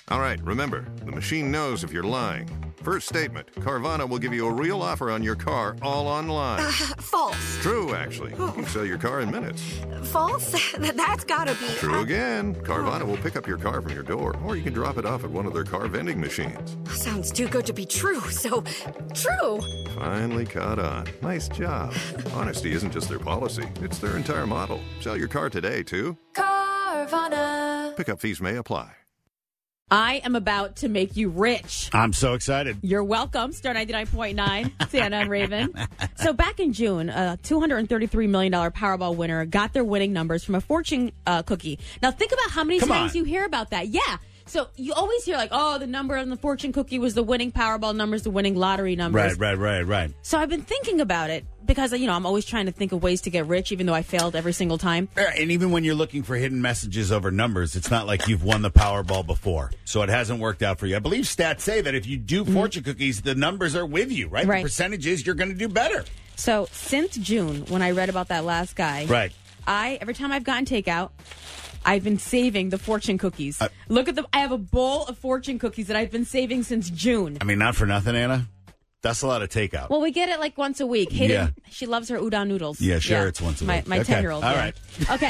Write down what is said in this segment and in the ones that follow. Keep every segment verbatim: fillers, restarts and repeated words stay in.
All right, remember, the machine knows if you're lying. First statement, Carvana will give you a real offer on your car all online. Uh, false. True, actually. You can sell your car in minutes. False? That's gotta be... True uh, again. Carvana will pick up your car from your door, or you can drop it off at one of their car vending machines. Sounds too good to be true, so... True! Finally caught on. Nice job. Honesty isn't just their policy, it's their entire model. Sell your car today, too. Carvana. Pickup fees may apply. I am about to make you rich. I'm so excited. You're welcome. Star ninety-nine point nine, Santa and Raven. So back in June, a two hundred thirty-three million dollars Powerball winner got their winning numbers from a fortune uh, cookie. Now think about how many Come times on. you hear about that. Yeah. So you always hear like, oh, the number on the fortune cookie was the winning Powerball numbers, the winning lottery numbers. Right, right, right, right. So I've been thinking about it because, you know, I'm always trying to think of ways to get rich, even though I failed every single time. And even when you're looking for hidden messages over numbers, it's not like you've won the Powerball before. So it hasn't worked out for you. I believe stats say that if you do fortune cookies, the numbers are with you, right? Right. The percentage is you're going to do better. So since June, when I read about that last guy, Right. I every time I've gotten takeout, I've been saving the fortune cookies. Uh, Look at the I have a bowl of fortune cookies that I've been saving since June. I mean, not for nothing, Anna. That's a lot of takeout. Well, we get it like once a week. Hidden, Yeah. She loves her udon noodles. Yeah, sure, it's once a my, week. My Okay, ten-year-old. all yeah. right.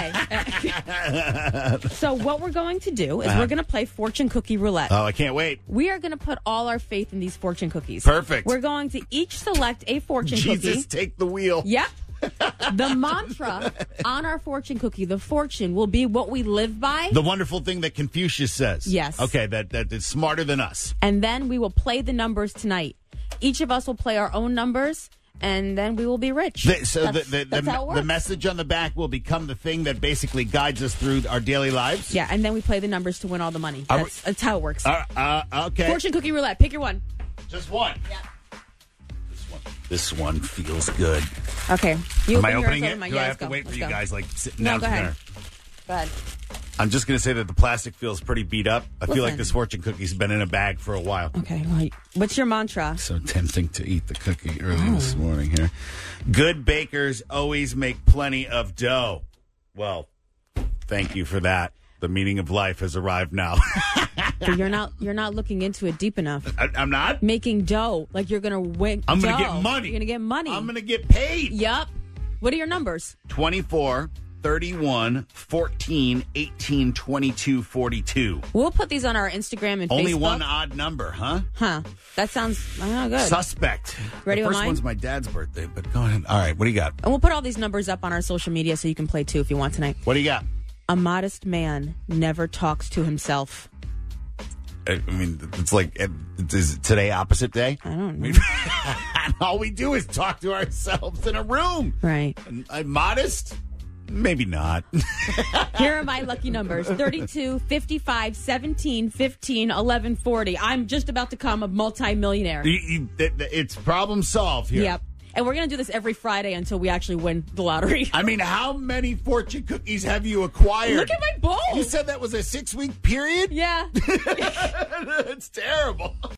Okay. So what we're going to do is Uh-huh. we're going to play fortune cookie roulette. Oh, I can't wait. We are going to put all our faith in these fortune cookies. Perfect. We're going to each select a fortune Jesus, cookie. take the wheel. Yep. The mantra on our fortune cookie, the fortune, will be what we live by. The wonderful thing that Confucius says. Yes. Okay, that, that is smarter than us. And then we will play the numbers tonight. Each of us will play our own numbers, and then we will be rich. The, so that's, the, the, that's the, how it works. the message on the back will become the thing that basically guides us through our daily lives? Yeah, and then we play the numbers to win all the money. Are That's, that's how it works. Uh, uh, okay. Fortune cookie roulette. Pick your one. Just one. Yeah. This one. This one feels good. Okay. You Am I open yours, opening open it? mine. Do Yeah, I let's have to go. wait for Let's you go. guys like sitting No, down go for ahead. dinner? Go ahead. I'm just going to say that the plastic feels pretty beat up. I feel Listen. like this fortune cookie's been in a bag for a while. Okay. Well, what's your mantra? So tempting to eat the cookie early Oh. this morning here. Good bakers always make plenty of dough. Well, thank you for that. The meaning of life has arrived now. So you're not you're not looking into it deep enough. I, I'm not. Making dough, like you're gonna win. I'm going to dough. get money. You're gonna get money. I'm going to get paid. Yup. What are your numbers? twenty-four, thirty-one, fourteen, eighteen, twenty-two, forty-two. We'll put these on our Instagram and Only Facebook. one odd number, huh? Huh. That sounds oh, good. Suspect. Ready the with first mine? one's my dad's birthday, but go ahead. All right, what do you got? And we'll put all these numbers up on our social media so you can play too if you want tonight. What do you got? A modest man never talks to himself. I mean, it's like, is today opposite day? I don't know. All we do is talk to ourselves in a room. Right. And I'm modest? Maybe not. Here are my lucky numbers. thirty-two, fifty-five, seventeen, fifteen, eleven, forty. I'm just about to become a multimillionaire. You- you- th- th- it's problem solved here. Yep. And we're going to do this every Friday until we actually win the lottery. I mean, how many fortune cookies have you acquired? Look at my bowl. You said that was a six-week period? Yeah. It's terrible.